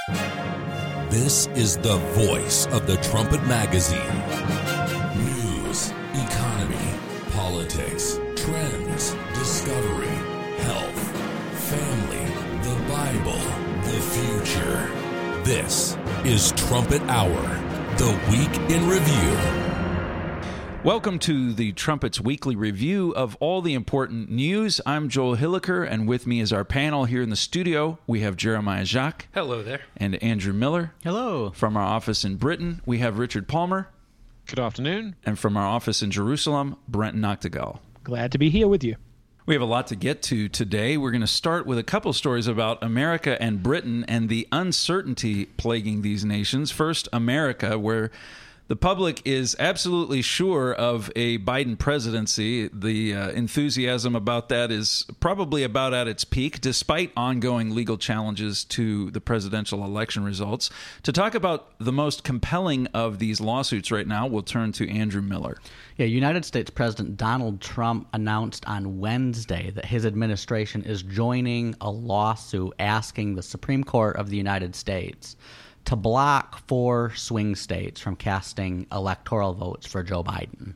This is the voice of the Trumpet Magazine. News, economy, politics, trends, discovery, health, family, the Bible, the future. This is Trumpet Hour, the Week in Review. Welcome to the Trumpet's weekly review of all the important news. I'm Joel Hilliker, and with me is our panel here in the studio. We have Jeremiah Jacques. Hello there. And Andrew Miller. Hello. From our office in Britain, we have Richard Palmer. Good afternoon. And from our office in Jerusalem, Brent Noctegal. Glad to be here with you. We have a lot to get to today. We're going to start with a couple stories about America and Britain and the uncertainty plaguing these nations. First, America, where the public is absolutely sure of a Biden presidency. The enthusiasm about that is probably about at its peak, despite ongoing legal challenges to the presidential election results. To talk about the most compelling of these lawsuits right now, we'll turn to Andrew Miller. Yeah, United States President Donald Trump announced on Wednesday that his administration is joining a lawsuit asking the Supreme Court of the United States to block 4 swing states from casting electoral votes for Joe Biden.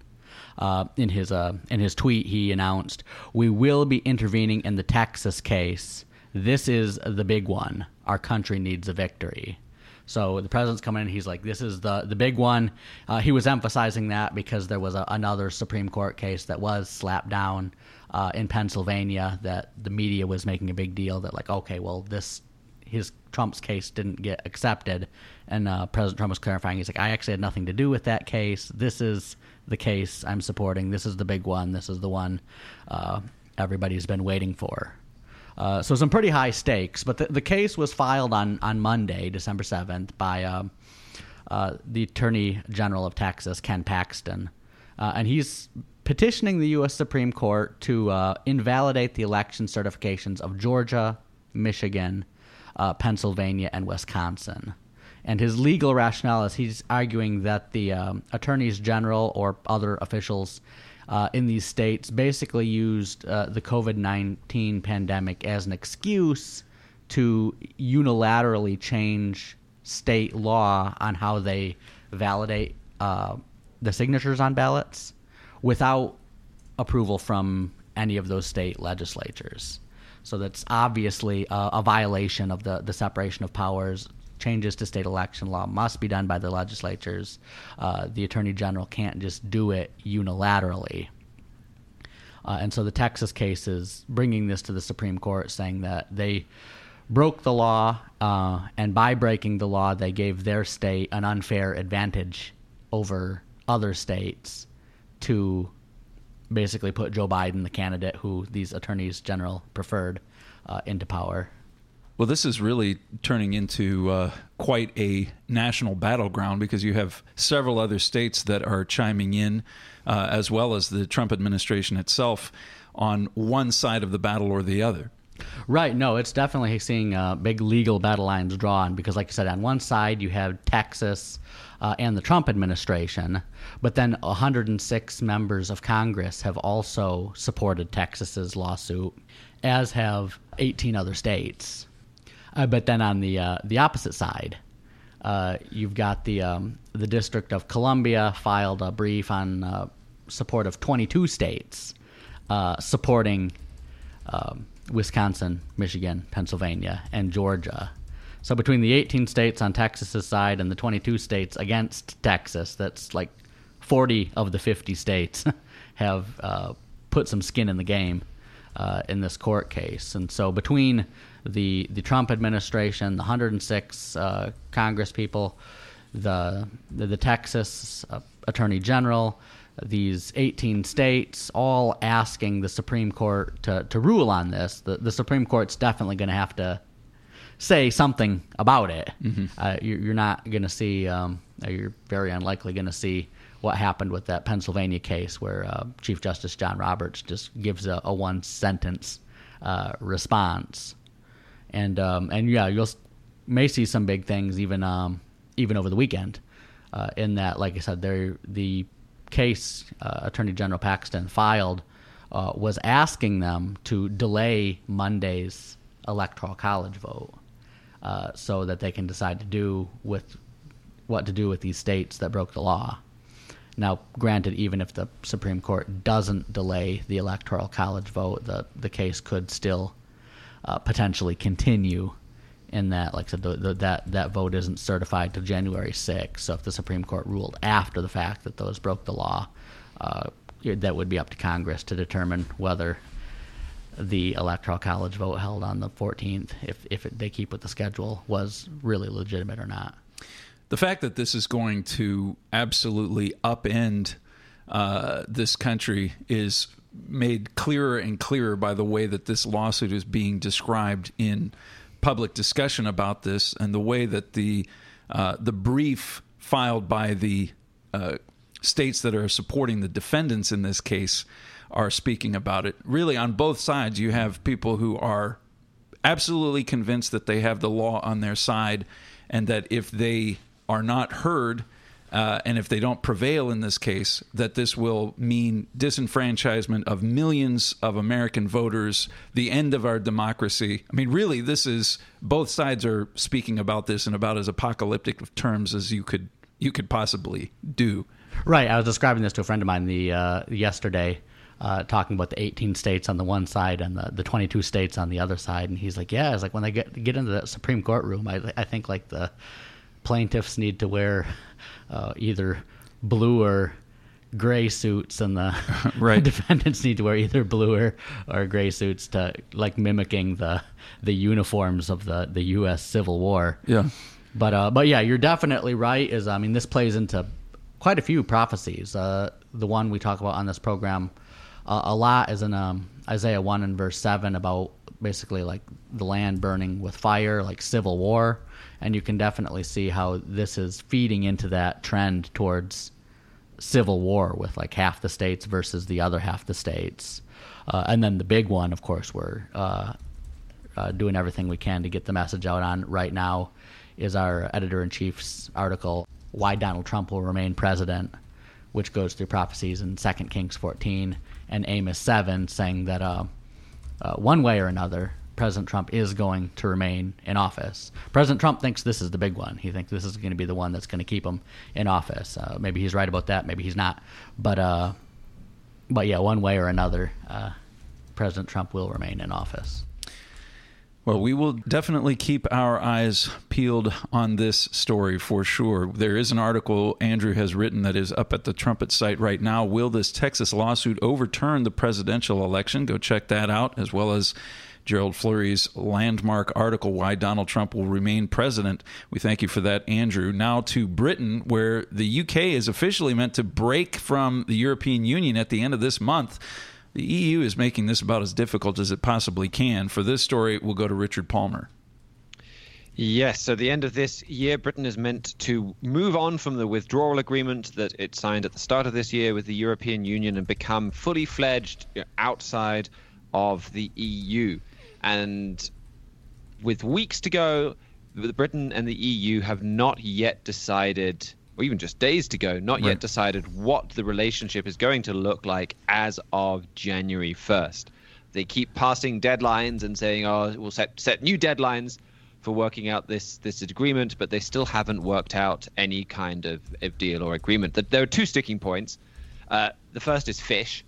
In his tweet, he announced, "We will be intervening in the Texas case. This is the big one. Our country needs a victory." So the president's coming in, he's like, this is the big one. He was emphasizing that because there was another Supreme Court case that was slapped down in Pennsylvania that the media was making a big deal that, like, okay, well, Trump's case didn't get accepted, and President Trump was clarifying. He's like, I actually had nothing to do with that case. This is the case I'm supporting. This is the big one. This is the one everybody's been waiting for. So some pretty high stakes, but the case was filed on Monday, December 7th, by the Attorney General of Texas, Ken Paxton, and he's petitioning the U.S. Supreme Court to invalidate the election certifications of Georgia, Michigan, Pennsylvania, and Wisconsin. And his legal rationale is he's arguing that the attorneys general or other officials in these states basically used the COVID-19 pandemic as an excuse to unilaterally change state law on how they validate the signatures on ballots without approval from any of those state legislatures. So that's obviously a violation of the separation of powers. Changes to state election law must be done by the legislatures. The Attorney General can't just do it unilaterally. And so the Texas case is bringing this to the Supreme Court, saying that they broke the law, and by breaking the law, they gave their state an unfair advantage over other states to basically put Joe Biden, the candidate who these attorneys general preferred, into power. Well, this is really turning into quite a national battleground because you have several other states that are chiming in, as well as the Trump administration itself, on one side of the battle or the other. Right. No, it's definitely seeing big legal battle lines drawn because, like you said, on one side you have Texas and the Trump administration, but then 106 members of Congress have also supported Texas's lawsuit, as have 18 other states. But then on the opposite side, you've got the District of Columbia filed a brief on support of 22 states supporting Wisconsin, Michigan, Pennsylvania, and Georgia. So between the 18 states on Texas's side and the 22 states against Texas, that's like 40 of the 50 states have put some skin in the game in this court case. And so between the Trump administration, the 106 Congress people, the Texas Attorney General, these 18 states all asking the Supreme Court to rule on this, the Supreme Court's definitely going to have to say something about it. Mm-hmm. You're not going to see, you're very unlikely going to see what happened with that Pennsylvania case where Chief Justice John Roberts just gives a one-sentence response. And yeah, you may see some big things even over the weekend in that, like I said, the case Attorney General Paxton filed was asking them to delay Monday's Electoral College vote. so that they can decide what to do with these states that broke the law. Now, granted, even if the Supreme Court doesn't delay the Electoral College vote, the case could still potentially continue in that, like I said, that vote isn't certified till January 6th. So if the Supreme Court ruled after the fact that those broke the law, that would be up to Congress to determine whether the Electoral College vote held on the 14th, if they keep with the schedule, was really legitimate or not. The fact that this is going to absolutely upend this country is made clearer and clearer by the way that this lawsuit is being described in public discussion about this, and the way that the brief filed by the states that are supporting the defendants in this case are speaking about it. Really, on both sides, you have people who are absolutely convinced that they have the law on their side, and that if they are not heard, and if they don't prevail in this case, that this will mean disenfranchisement of millions of American voters, the end of our democracy. I mean, really, this is, both sides are speaking about this in about as apocalyptic of terms as you could possibly do. Right. I was describing this to a friend of mine yesterday, talking about the 18 states on the one side and the 22 states on the other side, and he's like, "Yeah, it's like when they get into the Supreme Court room, I think like the plaintiffs need to wear either blue or gray suits, and the right. defendants need to wear either blue or gray suits, to like mimicking the uniforms of the U.S. Civil War." Yeah. But yeah, you're definitely right. This plays into quite a few prophecies. The one we talk about on this program a lot is in Isaiah 1 and verse 7 about basically like the land burning with fire, like civil war. And you can definitely see how this is feeding into that trend towards civil war, with like half the states versus the other half the states. And then the big one, of course, we're doing everything we can to get the message out on right now, is our editor-in-chief's article, Why Donald Trump Will Remain President, which goes through prophecies in 2 Kings 14 and Amos 7, saying that one way or another, President Trump is going to remain in office. President Trump thinks this is the big one. He thinks this is going to be the one that's going to keep him in office. Maybe he's right about that. Maybe he's not. But yeah, one way or another, President Trump will remain in office. Well, we will definitely keep our eyes peeled on this story for sure. There is an article Andrew has written that is up at the Trumpet site right now. Will this Texas lawsuit overturn the presidential election? Go check that out, as well as Gerald Fleury's landmark article, Why Donald Trump Will Remain President. We thank you for that, Andrew. Now to Britain, where the UK is officially meant to break from the European Union at the end of this month. The EU is making this about as difficult as it possibly can. For this story, we'll go to Richard Palmer. Yes, so the end of this year, Britain is meant to move on from the withdrawal agreement that it signed at the start of this year with the European Union and become fully fledged outside of the EU. And with weeks to go, Britain and the EU have not yet decided, or even just days to go, not yet decided what the relationship is going to look like as of January 1st. They keep passing deadlines and saying, oh, we'll set new deadlines for working out this agreement, but they still haven't worked out any kind of deal or agreement. There are two sticking points. The first is fish.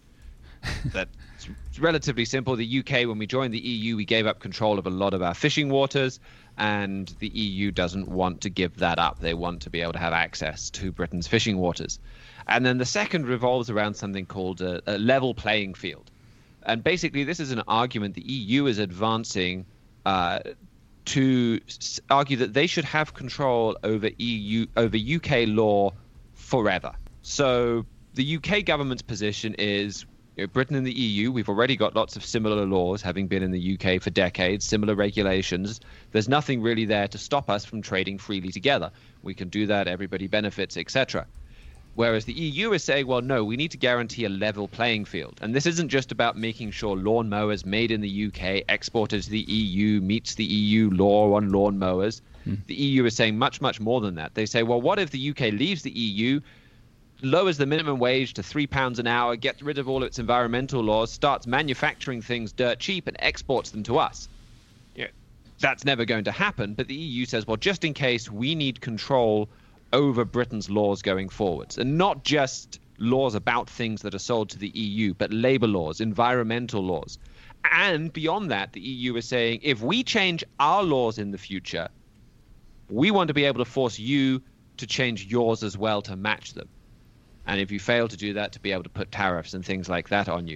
It's relatively simple. The UK, when we joined the EU, we gave up control of a lot of our fishing waters, and the EU doesn't want to give that up. They want to be able to have access to Britain's fishing waters. And then the second revolves around something called a level playing field. And basically, this is an argument the EU is advancing to argue that they should have control over UK law forever. So the UK government's position is, Britain and the EU, we've already got lots of similar laws, having been in the UK for decades, similar regulations. There's nothing really there to stop us from trading freely together. We can do that, everybody benefits, etc. Whereas the EU is saying, well, no, we need to guarantee a level playing field. And this isn't just about making sure lawnmowers made in the UK, exported to the EU, meets the EU law on lawnmowers. The EU is saying much, much more than that. They say, well, what if the UK leaves the EU, lowers the minimum wage to £3 an hour, gets rid of all its environmental laws, starts manufacturing things dirt cheap and exports them to us? that's never going to happen. But the EU says, well, just in case, we need control over Britain's laws going forwards, and not just laws about things that are sold to the EU, but labor laws, environmental laws. And beyond that, the EU is saying, if we change our laws in the future, we want to be able to force you to change yours as well to match them. And if you fail to do that, to be able to put tariffs and things like that on you.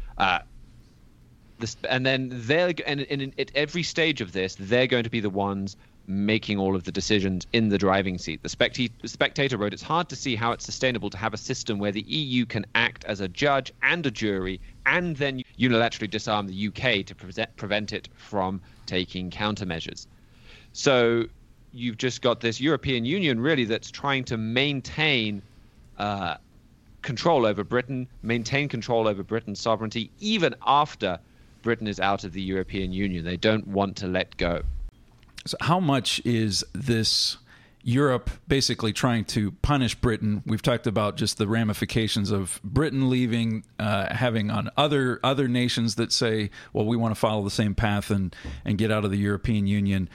And then at every stage of this, they're going to be the ones making all of the decisions in the driving seat. The Spectator wrote, it's hard to see how it's sustainable to have a system where the EU can act as a judge and a jury and then unilaterally disarm the UK to prevent it from taking countermeasures. So you've just got this European Union really that's trying to maintain control over Britain, maintain control over Britain's sovereignty, even after Britain is out of the European Union. They don't want to let go. So how much is this Europe basically trying to punish Britain? We've talked about just the ramifications of Britain leaving, having on other nations that say, well, we want to follow the same path and get out of the European Union,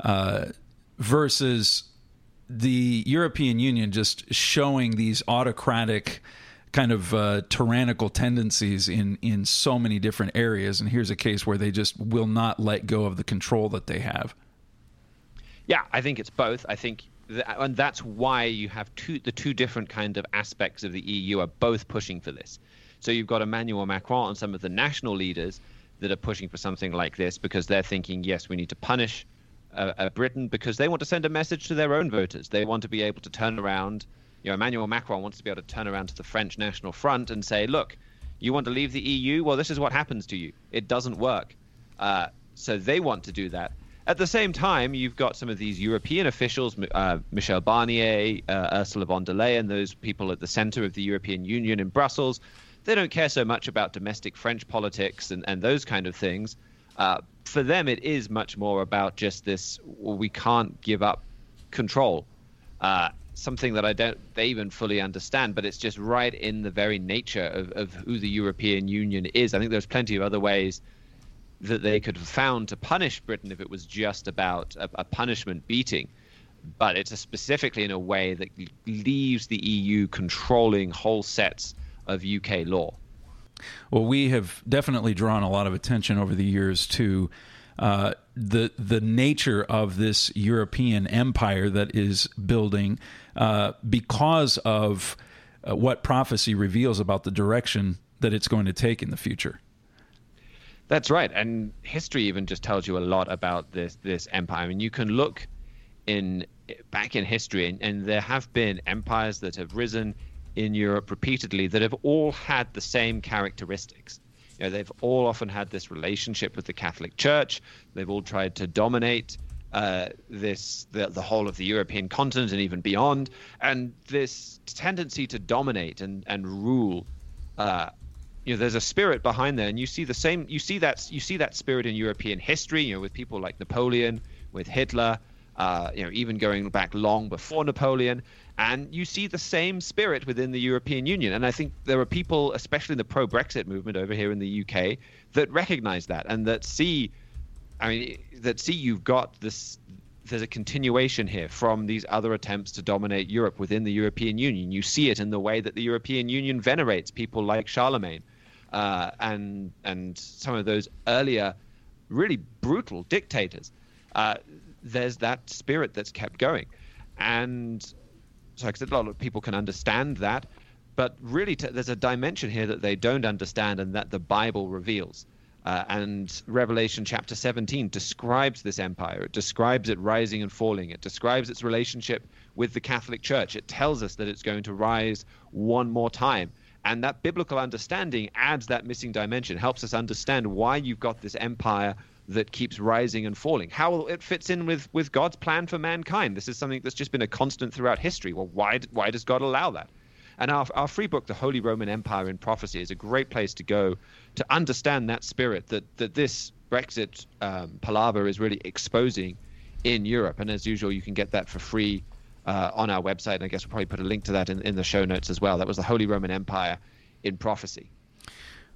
versus the European Union just showing these autocratic kind of tyrannical tendencies in so many different areas. And here's a case where they just will not let go of the control that they have. Yeah, I think it's both. I think, and that's why you have the two different kind of aspects of the EU are both pushing for this. So you've got Emmanuel Macron and some of the national leaders that are pushing for something like this because they're thinking, yes, we need to punish Britain because they want to send a message to their own voters. They want to be able to turn around. Emmanuel Macron wants to be able to turn around to the French National Front and say, look, you want to leave the EU? Well, this is what happens to you. It doesn't work. So they want to do that. At the same time, you've got some of these European officials, Michel Barnier, Ursula von der Leyen, those people at the center of the European Union in Brussels. They don't care so much about domestic French politics and those kind of things. For them, it is much more about just this, well, we can't give up control. Something that they even fully understand, but it's just right in the very nature of who the European Union is. I think there's plenty of other ways that they could have found to punish Britain if it was just about a punishment beating. But it's specifically in a way that leaves the EU controlling whole sets of UK law. Well, we have definitely drawn a lot of attention over the years to the nature of this European empire that is building because of what prophecy reveals about the direction that it's going to take in the future. That's right. And history even just tells you a lot about this empire. I mean, you can look back in history, and there have been empires that have risen in Europe repeatedly that have all had the same characteristics. They've all often had this relationship with the Catholic Church. They've all tried to dominate the whole of the European continent and even beyond. And this tendency to dominate and rule, there's a spirit behind there, and you see that spirit in European history, with people like Napoleon, with Hitler, even going back long before Napoleon. And you see the same spirit within the European Union. And I think there are people, especially in the pro-Brexit movement over here in the UK, that recognize that and that see you've got this, there's a continuation here from these other attempts to dominate Europe within the European Union. You see it in the way that the European Union venerates people like Charlemagne and some of those earlier really brutal dictators. There's that spirit that's kept going. And so like I said, a lot of people can understand that, but really there's a dimension here that they don't understand and that the Bible reveals. And Revelation chapter 17 describes this empire. It describes it rising and falling. It describes its relationship with the Catholic Church. It tells us that it's going to rise one more time. And that biblical understanding adds that missing dimension, helps us understand why you've got this empire that keeps rising and falling, how it fits in with God's plan for mankind. This is something that's just been a constant throughout history. Well, why does God allow that? And our free book, The Holy Roman Empire in Prophecy, is a great place to go to understand that spirit that this Brexit palaver is really exposing in Europe. And as usual, you can get that for free on our website. And I guess we'll probably put a link to that in the show notes as well. That was The Holy Roman Empire in Prophecy.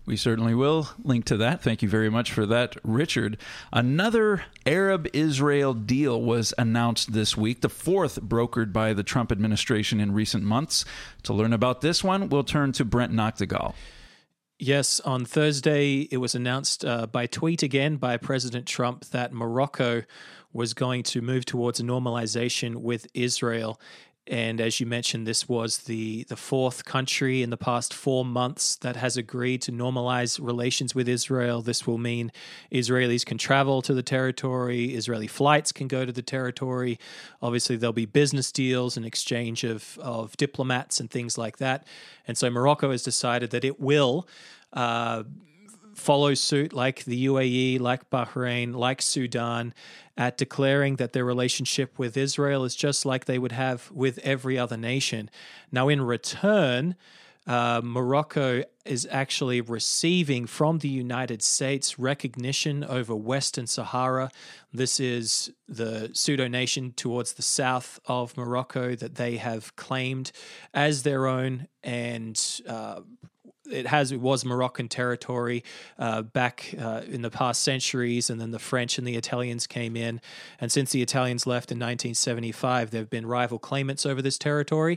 We certainly will link to that. Thank you very much for that, Richard. Another Arab-Israel deal was announced this week, the fourth brokered by the Trump administration in recent months. To learn about this one, we'll turn to Brent Noctegal. Yes, on Thursday, it was announced by tweet again by President Trump that Morocco was going to move towards a normalization with Israel. And as you mentioned, this was the fourth country in the past 4 months that has agreed to normalize relations with Israel. This will mean Israelis can travel to the territory, Israeli flights can go to the territory. Obviously, there'll be business deals and exchange of diplomats and things like that. And so Morocco has decided that it will follow suit like the UAE, like Bahrain, like Sudan, at declaring that their relationship with Israel is just like they would have with every other nation. Now, in return, Morocco is actually receiving from the United States recognition over Western Sahara. This is the pseudo-nation towards the south of Morocco that they have claimed as their own, and it was Moroccan territory back in the past centuries, and then the French and the Italians came in. And since the Italians left in 1975, there have been rival claimants over this territory.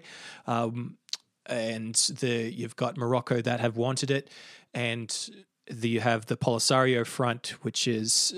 And you've got Morocco that have wanted it, and you have the Polisario Front, which is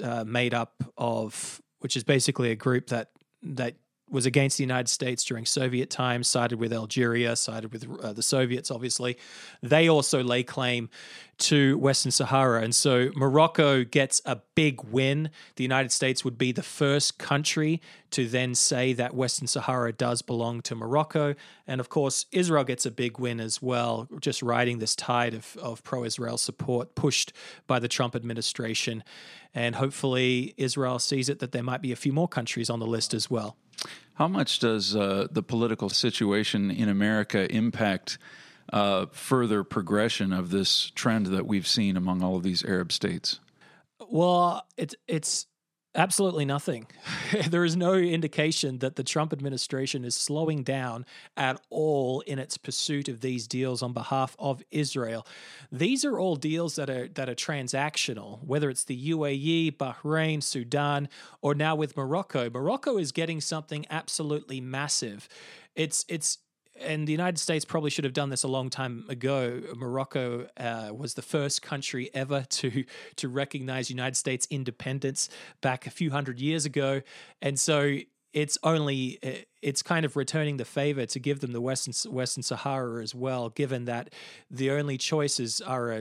which is basically a group that was against the United States during Soviet times, sided with Algeria, sided with the Soviets, obviously. They also lay claim to Western Sahara. And so Morocco gets a big win. The United States would be the first country to then say that Western Sahara does belong to Morocco. And of course, Israel gets a big win as well, just riding this tide of pro-Israel support pushed by the Trump administration. And hopefully Israel sees it that there might be a few more countries on the list as well. How much does the political situation in America impact further progression of this trend that we've seen among all of these Arab states? Well, it's absolutely nothing. There is no indication that the Trump administration is slowing down at all in its pursuit of these deals on behalf of Israel. These are all deals that are transactional, whether it's the UAE, Bahrain, Sudan, or now with Morocco. Morocco is getting something absolutely massive. And the United States probably should have done this a long time ago. Morocco was the first country ever to recognize United States independence back a few hundred years ago. And so it's kind of returning the favor to give them the Western Sahara as well, given that the only choices are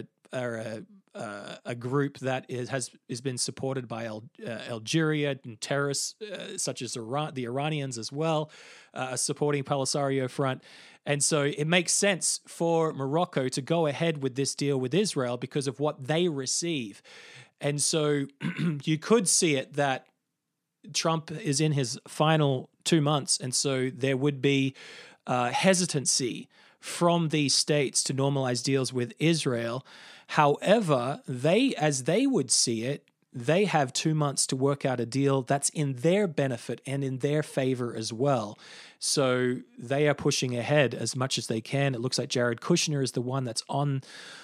a group that has been supported by Algeria and terrorists such as the Iranians as well, supporting Polisario Front. And so it makes sense for Morocco to go ahead with this deal with Israel because of what they receive. And so you could see it that Trump is in his final 2 months, and so there would be hesitancy from these states to normalize deals with Israel. However, as they would see it, they have 2 months to work out a deal that's in their benefit and in their favor as well. So they are pushing ahead as much as they can. It looks like Jared Kushner is the one that's on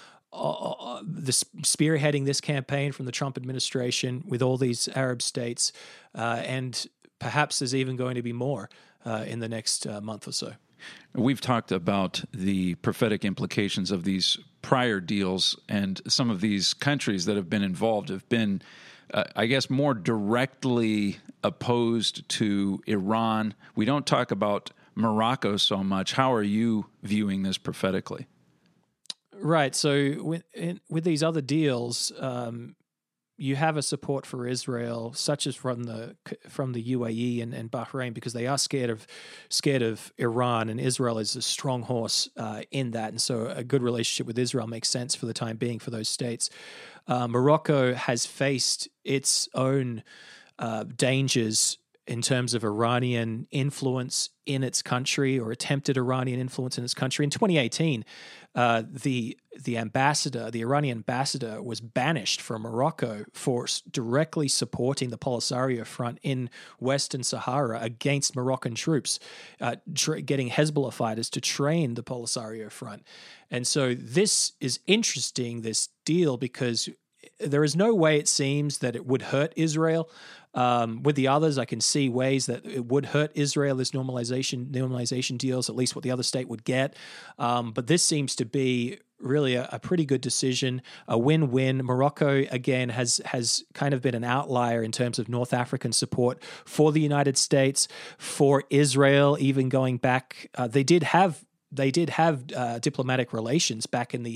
spearheading this campaign from the Trump administration with all these Arab states. And perhaps there's even going to be more in the next month or so. We've talked about the prophetic implications of these prior deals, and some of these countries that have been involved have been, I guess, more directly opposed to Iran. We don't talk about Morocco so much. How are you viewing this prophetically? Right. So with these other deals, you have a support for Israel, such as from the UAE and Bahrain, because they are scared of Iran, and Israel is a strong horse in that, and so a good relationship with Israel makes sense for the time being for those states. Morocco has faced its own dangers in terms of Iranian influence in its country, or attempted Iranian influence in its country. In 2018, the Iranian ambassador, was banished from Morocco for directly supporting the Polisario Front in Western Sahara against Moroccan troops, getting Hezbollah fighters to train the Polisario Front. And so this is interesting, this deal, because there is no way, it seems, that it would hurt Israel. With the others, I can see ways that it would hurt Israel, this normalization deals, at least what the other state would get. But this seems to be really a pretty good decision, a win-win. Morocco, again, has kind of been an outlier in terms of North African support for the United States, for Israel, even going back. They did have diplomatic relations back in the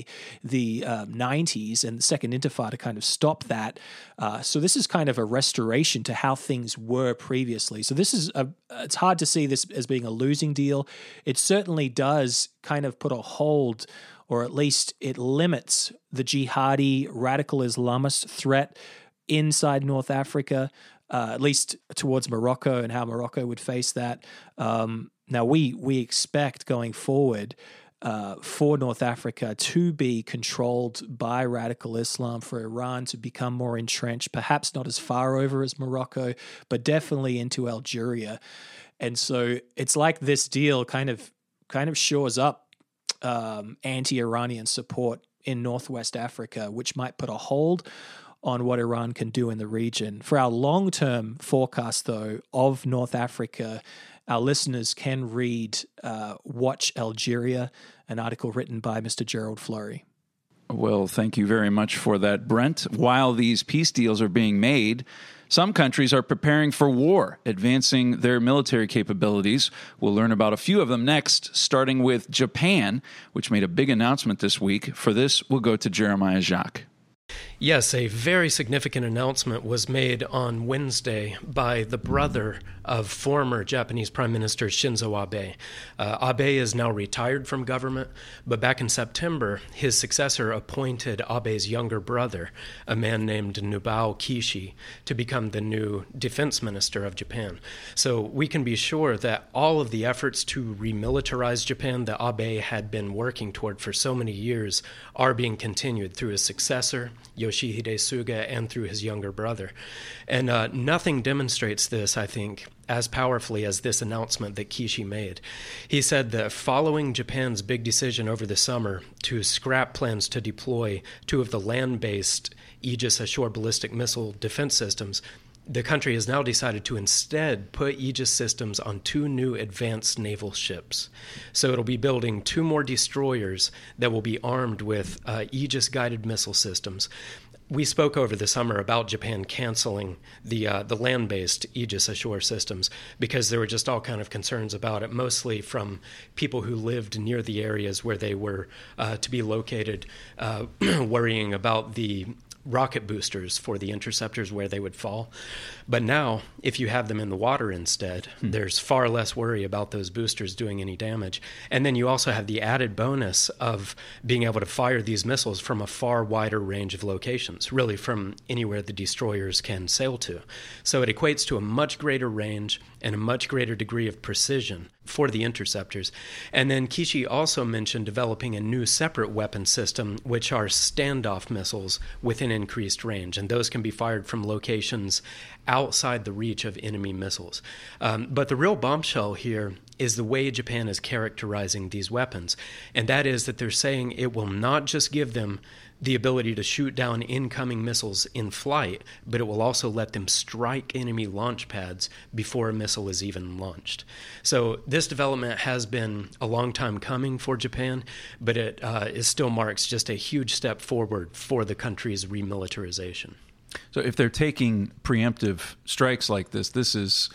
90s, and the Second Intifada kind of stopped that. So this is kind of a restoration to how things were previously. So this is it's hard to see this as being a losing deal. It certainly does kind of put a hold, or at least it limits the jihadi radical Islamist threat inside North Africa, at least towards Morocco, and how Morocco would face that. Now, we expect going forward for North Africa to be controlled by radical Islam, for Iran to become more entrenched, perhaps not as far over as Morocco, but definitely into Algeria. And so it's like this deal kind of shores up anti-Iranian support in Northwest Africa, which might put a hold on what Iran can do in the region. For our long-term forecast, though, of North Africa, our listeners can read Watch Algeria, an article written by Mr. Gerald Flurry. Well, thank you very much for that, Brent. While these peace deals are being made, some countries are preparing for war, advancing their military capabilities. We'll learn about a few of them next, starting with Japan, which made a big announcement this week. For this, we'll go to Jeremiah Jacques. Yes, a very significant announcement was made on Wednesday by the brother of former Japanese Prime Minister Shinzo Abe. Abe is now retired from government, but back in September, his successor appointed Abe's younger brother, a man named Nobao Kishi, to become the new defense minister of Japan. So we can be sure that all of the efforts to remilitarize Japan that Abe had been working toward for so many years are being continued through his successor, Yoshihide Suga, and through his younger brother. And nothing demonstrates this, I think, as powerfully as this announcement that Kishi made. He said that following Japan's big decision over the summer to scrap plans to deploy 2 of the land-based Aegis Ashore ballistic missile defense systems, the country has now decided to instead put Aegis systems on 2 new advanced naval ships. So it'll be building 2 more destroyers that will be armed with Aegis-guided missile systems. We spoke over the summer about Japan canceling the land-based Aegis Ashore systems because there were just all kind of concerns about it, mostly from people who lived near the areas where they were to be located, worrying about the rocket boosters for the interceptors where they would fall. But now, if you have them in the water instead, there's far less worry about those boosters doing any damage. And then you also have the added bonus of being able to fire these missiles from a far wider range of locations, really from anywhere the destroyers can sail to. So it equates to a much greater range and a much greater degree of precision for the interceptors. And then Kishi also mentioned developing a new separate weapon system, which are standoff missiles with an increased range, and those can be fired from locations outside the reach of enemy missiles. But the real bombshell here is the way Japan is characterizing these weapons, and that is that they're saying it will not just give them the ability to shoot down incoming missiles in flight, but it will also let them strike enemy launch pads before a missile is even launched. So this development has been a long time coming for Japan, but it still marks just a huge step forward for the country's remilitarization. So if they're taking preemptive strikes like this, this is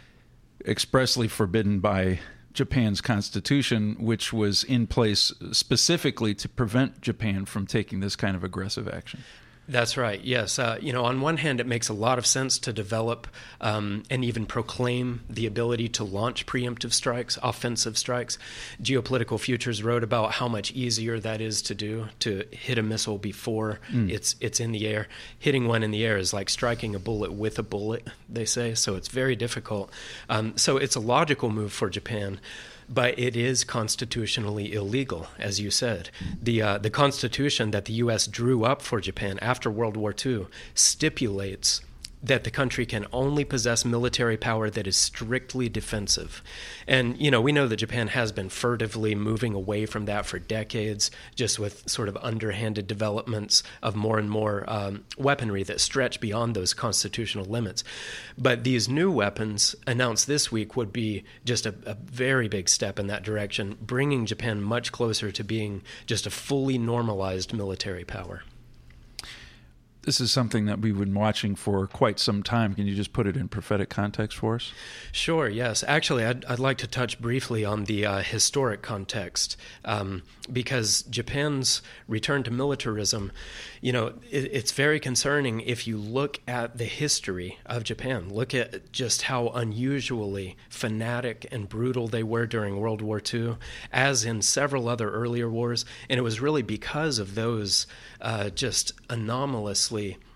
expressly forbidden by Japan's constitution, which was in place specifically to prevent Japan from taking this kind of aggressive action. That's right. Yes. On one hand, it makes a lot of sense to develop and even proclaim the ability to launch preemptive strikes, offensive strikes. Geopolitical Futures wrote about how much easier that is to do, to hit a missile before it's in the air. Hitting one in the air is like striking a bullet with a bullet, they say. So it's very difficult. So it's a logical move for Japan. But it is constitutionally illegal, as you said. The Constitution that the U.S. drew up for Japan after World War II stipulates that the country can only possess military power that is strictly defensive. And, we know that Japan has been furtively moving away from that for decades, just with sort of underhanded developments of more and more weaponry that stretch beyond those constitutional limits. But these new weapons announced this week would be just a very big step in that direction, bringing Japan much closer to being just a fully normalized military power. This is something that we've been watching for quite some time. Can you just put it in prophetic context for us? Sure, yes. Actually, I'd like to touch briefly on the historic context, because Japan's return to militarism, it's very concerning if you look at the history of Japan. Look at just how unusually fanatic and brutal they were during World War II, as in several other earlier wars. And it was really because of those just anomalously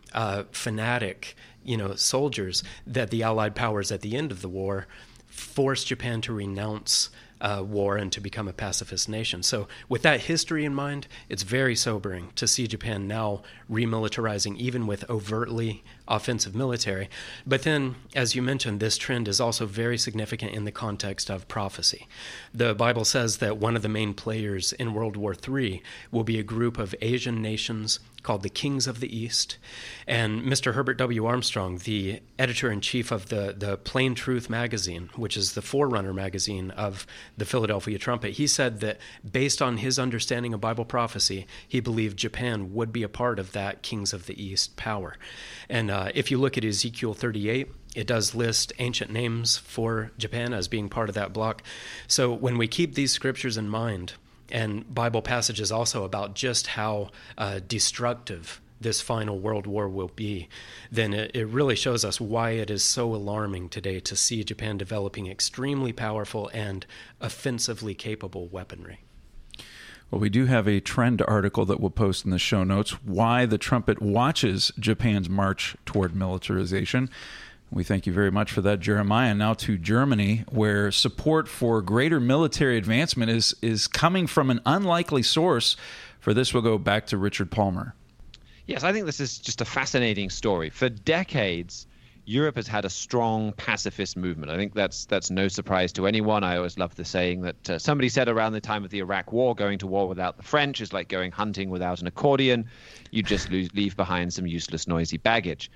fanatic, soldiers that the Allied powers at the end of the war forced Japan to renounce war and to become a pacifist nation. So with that history in mind, it's very sobering to see Japan now remilitarizing, even with overtly offensive military. But then, as you mentioned, this trend is also very significant in the context of prophecy. The Bible says that one of the main players in World War III will be a group of Asian nations called the Kings of the East. And Mr. Herbert W. Armstrong, the editor-in-chief of the Plain Truth magazine, which is the forerunner magazine of the Philadelphia Trumpet, he said that based on his understanding of Bible prophecy, he believed Japan would be a part of that Kings of the East power. And if you look at Ezekiel 38, it does list ancient names for Japan as being part of that block. So when we keep these scriptures in mind, and Bible passages also about just how destructive this final world war will be, then it really shows us why it is so alarming today to see Japan developing extremely powerful and offensively capable weaponry. Well, we do have a trend article that we'll post in the show notes, Why the Trumpet Watches Japan's March Toward Militarization. We thank you very much for that, Jeremiah. Now to Germany, where support for greater military advancement is coming from an unlikely source. For this, we'll go back to Richard Palmer. Yes, I think this is just a fascinating story. For decades, Europe has had a strong pacifist movement. I think that's no surprise to anyone. I always love the saying that somebody said around the time of the Iraq War, going to war without the French is like going hunting without an accordion. You just leave behind some useless, noisy baggage.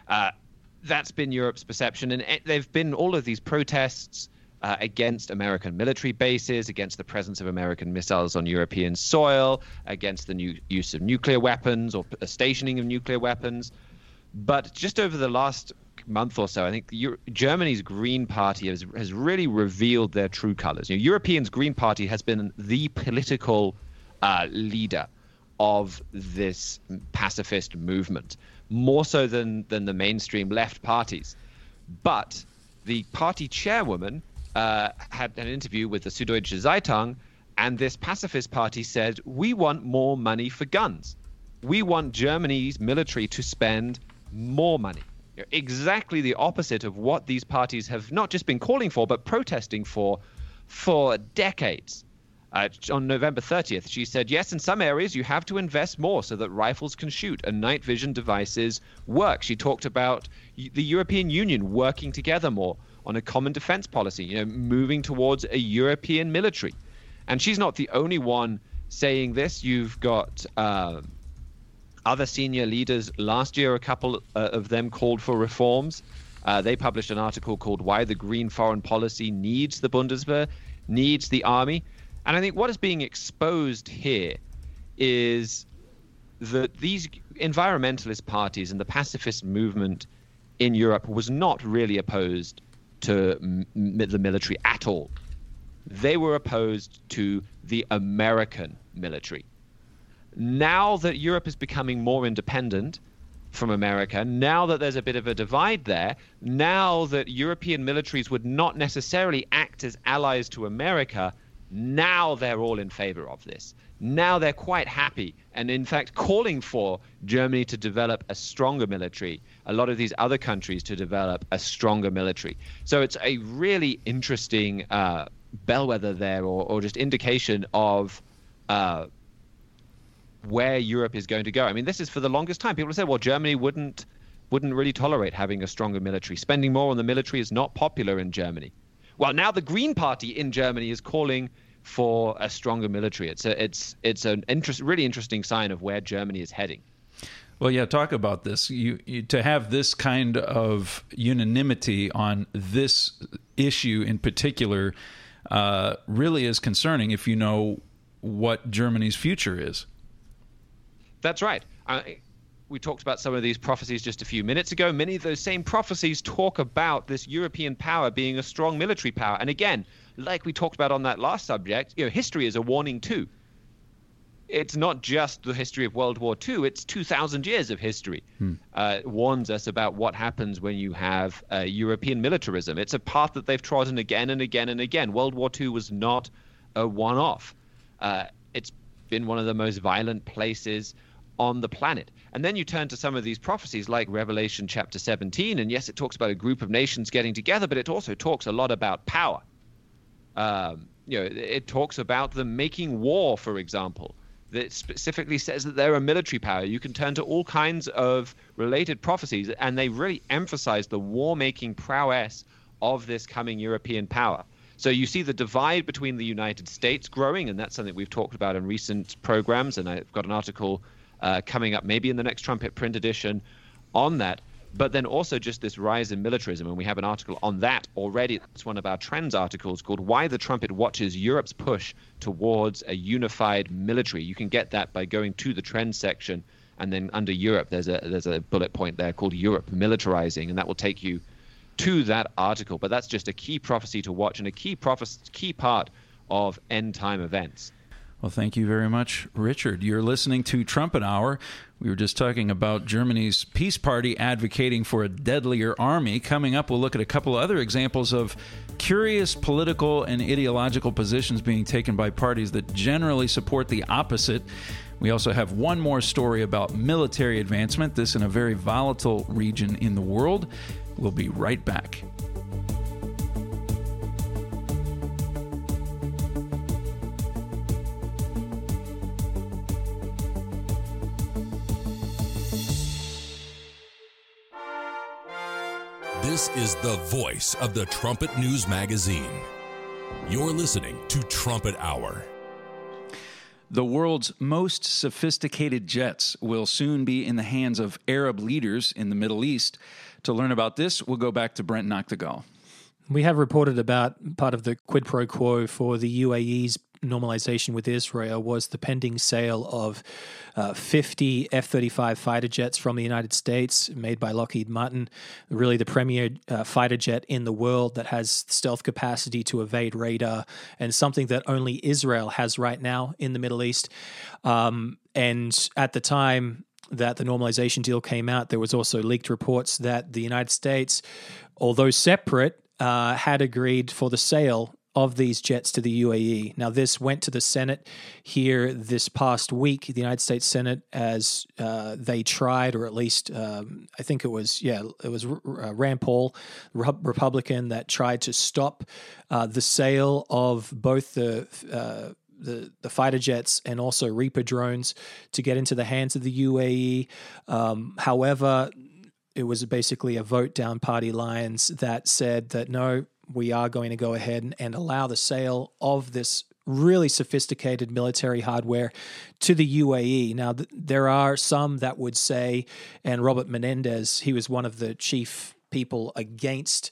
That's been Europe's perception. And there've been all of these protests against American military bases, against the presence of American missiles on European soil, against the new use of nuclear weapons or stationing of nuclear weapons. But just over the last month or so, I think Germany's Green Party has really revealed their true colors. Europeans' Green Party has been the political leader of this pacifist movement, more so than the mainstream left parties. But the party chairwoman had an interview with the Süddeutsche Zeitung, and this pacifist party said, we want more money for guns. We want Germany's military to spend more money. Exactly the opposite of what these parties have not just been calling for, but protesting for decades. On November 30th, she said, yes, in some areas you have to invest more so that rifles can shoot and night vision devices work. She talked about the European Union working together more on a common defense policy, moving towards a European military. And she's not the only one saying this. You've got other senior leaders. Last year, a couple of them called for reforms. They published an article called Why the Green Foreign Policy Needs the Bundeswehr, Needs the Army. And I think what is being exposed here is that these environmentalist parties and the pacifist movement in Europe was not really opposed to the military at all. They were opposed to the American military. Now that Europe is becoming more independent, from America. Now that there's a bit of a divide there, now that European militaries would not necessarily act as allies to America, now they're all in favor of this. Now they're quite happy and, in fact, calling for Germany to develop a stronger military, a lot of these other countries to develop a stronger military. So it's a really interesting bellwether there, or just indication of where Europe is going to go. I mean, this is for the longest time. People have said, well, Germany wouldn't really tolerate having a stronger military. Spending more on the military is not popular in Germany. Well, now the Green Party in Germany is calling for a stronger military. It's an really interesting sign of where Germany is heading. Well, yeah, talk about this. You to have this kind of unanimity on this issue in particular really is concerning if you know what Germany's future is. That's right. We talked about some of these prophecies just a few minutes ago. Many of those same prophecies talk about this European power being a strong military power. And again, like we talked about on that last subject, history is a warning too. It's not just the history of World War II, it's 2,000 years of history. It warns us about what happens when you have European militarism. It's a path that they've trodden again and again and again. World War II was not a one-off. It's been one of the most violent places on the planet. And then you turn to some of these prophecies like Revelation chapter 17, and yes, it talks about a group of nations getting together, but it also talks a lot about power. It talks about them making war, for example. That specifically says that they're a military power. You can turn to all kinds of related prophecies, and they really emphasize the war-making prowess of this coming European power. So you see the divide between the United States growing, and that's something we've talked about in recent programs, and I've got an article coming up maybe in the next Trumpet print edition on that. But then also just this rise in militarism, and we have an article on that already. It's one of our trends articles called Why the Trumpet Watches Europe's Push Towards a Unified Military. You can get that by going to the trends section, and then under Europe there's a bullet point there called Europe Militarizing, and that will take you to that article. But that's just a key prophecy to watch and a key part of end time events. Well, thank you very much, Richard. You're listening to Trumpet Hour. We were just talking about Germany's peace party advocating for a deadlier army. Coming up, we'll look at a couple other examples of curious political and ideological positions being taken by parties that generally support the opposite. We also have one more story about military advancement, this in a very volatile region in the world. We'll be right back. This is the voice of the Trumpet News Magazine. You're listening to Trumpet Hour. The world's most sophisticated jets will soon be in the hands of Arab leaders in the Middle East. To learn about this, we'll go back to Brent Noctegal. We have reported about part of the quid pro quo for the UAE's normalization with Israel was the pending sale of 50 F-35 fighter jets from the United States made by Lockheed Martin, really the premier fighter jet in the world that has stealth capacity to evade radar and something that only Israel has right now in the Middle East. And at the time that the normalization deal came out, there was also leaked reports that the United States, although separate, had agreed for the sale of these jets to the UAE. Now, this went to the Senate here this past week, the United States Senate, as they tried, or at least I think it was Rand Paul, Republican, that tried to stop the sale of both the fighter jets and also Reaper drones to get into the hands of the UAE. However, it was basically a vote down party lines that said that no, we are going to go ahead and allow the sale of this really sophisticated military hardware to the UAE. Now, there are some that would say, and Robert Menendez, he was one of the chief people against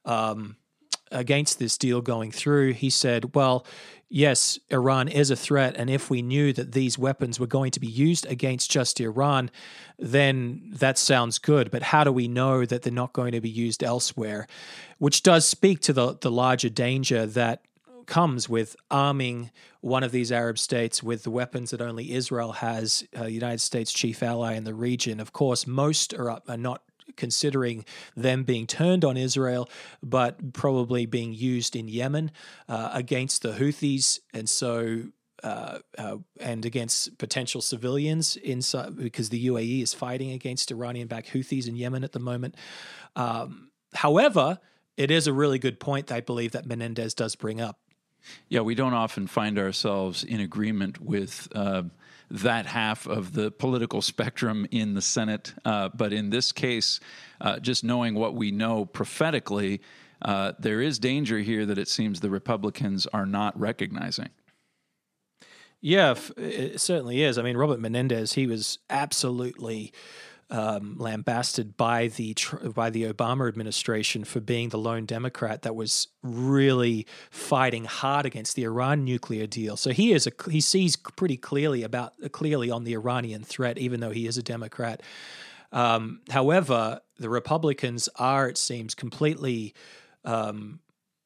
this deal going through. He said, well, yes, Iran is a threat, and if we knew that these weapons were going to be used against just Iran, then that sounds good. But how do we know that they're not going to be used elsewhere? Which does speak to the larger danger that comes with arming one of these Arab states with the weapons that only Israel has, the United States' chief ally in the region. Of course, most are not considering them being turned on Israel, but probably being used in Yemen against the Houthis, and so and against potential civilians inside, because the UAE is fighting against Iranian-backed Houthis in Yemen at the moment. However, it is a really good point, I believe, that Menendez does bring up. Yeah, we don't often find ourselves in agreement with that half of the political spectrum in the Senate. But in this case, just knowing what we know prophetically, there is danger here that it seems the Republicans are not recognizing. Yeah, it certainly is. I mean, Robert Menendez, he was absolutely lambasted by the Obama administration for being the lone Democrat that was really fighting hard against the Iran nuclear deal. So he sees pretty clearly on the Iranian threat, even though he is a Democrat. However, the Republicans are, it seems, completely blind.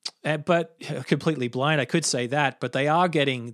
I could say that, but they are getting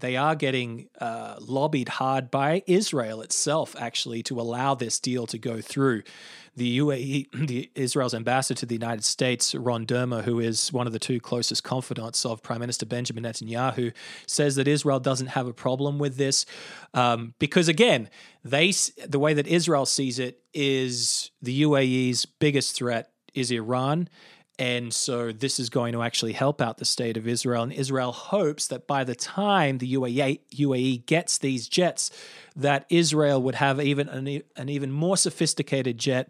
lobbied hard by Israel itself, actually, to allow this deal to go through. The UAE, Israel's ambassador to the United States, Ron Dermer, who is one of the two closest confidants of Prime Minister Benjamin Netanyahu, says that Israel doesn't have a problem with this because, again, the way that Israel sees it is the UAE's biggest threat is Iran. And so this is going to actually help out the state of Israel. And Israel hopes that by the time the UAE gets these jets, that Israel would have an even more sophisticated jet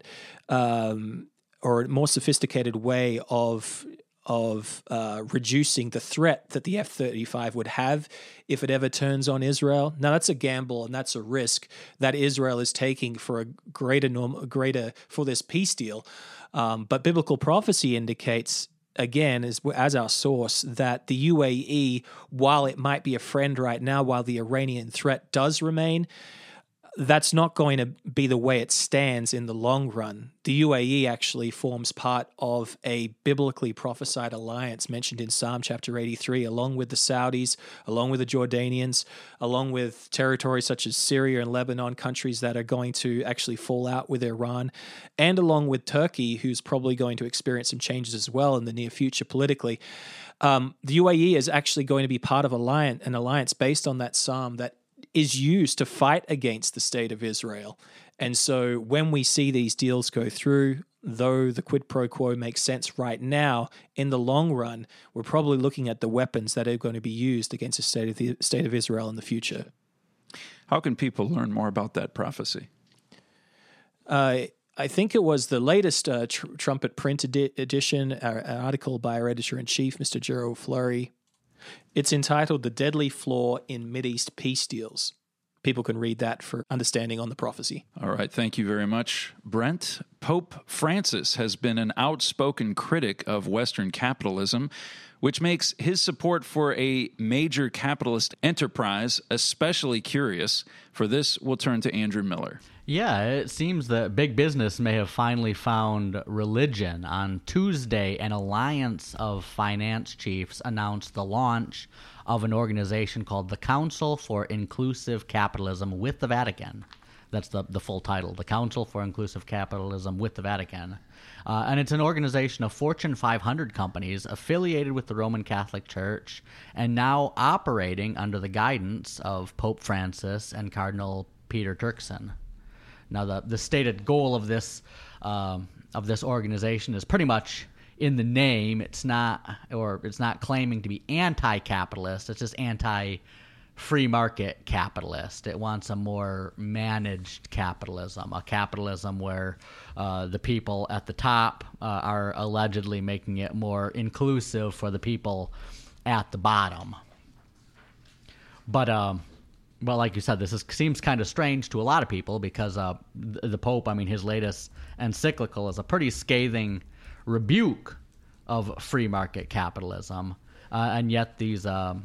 or a more sophisticated way of reducing the threat that the F-35 would have if it ever turns on Israel. Now, that's a gamble and that's a risk that Israel is taking for a greater for this peace deal. But biblical prophecy indicates, again, as our source, that the UAE, while it might be a friend right now, while the Iranian threat does remain, that's not going to be the way it stands in the long run. The UAE actually forms part of a biblically prophesied alliance mentioned in Psalm chapter 83, along with the Saudis, along with the Jordanians, along with territories such as Syria and Lebanon, countries that are going to actually fall out with Iran, and along with Turkey, who's probably going to experience some changes as well in the near future politically. The UAE is actually going to be part of an alliance based on that psalm that is used to fight against the state of Israel. And so when we see these deals go through, though the quid pro quo makes sense right now, in the long run, we're probably looking at the weapons that are going to be used against the state of Israel in the future. How can people learn more about that prophecy? I think it was the latest Trumpet print edition, an article by our editor-in-chief, Mr. Gerald Fleury. It's entitled The Deadly Flaw in Mideast Peace Deals. People can read that for understanding on the prophecy. All right. Thank you very much, Brent. Pope Francis has been an outspoken critic of Western capitalism, which makes his support for a major capitalist enterprise especially curious. For this, we'll turn to Andrew Miller. Yeah, it seems that big business may have finally found religion. On Tuesday, an alliance of finance chiefs announced the launch of an organization called the Council for Inclusive Capitalism with the Vatican. That's the full title, the Council for Inclusive Capitalism with the Vatican. And it's an organization of Fortune 500 companies affiliated with the Roman Catholic Church and now operating under the guidance of Pope Francis and Cardinal Peter Turkson. Now, the stated goal of this organization is pretty much in the name. It's not claiming to be anti-capitalist. It's just anti-free market capitalist. It wants a more managed capitalism, a capitalism where the people at the top are allegedly making it more inclusive for the people at the bottom. But well, like you said, seems kind of strange to a lot of people because the Pope, his latest encyclical is a pretty scathing rebuke of free market capitalism, and yet these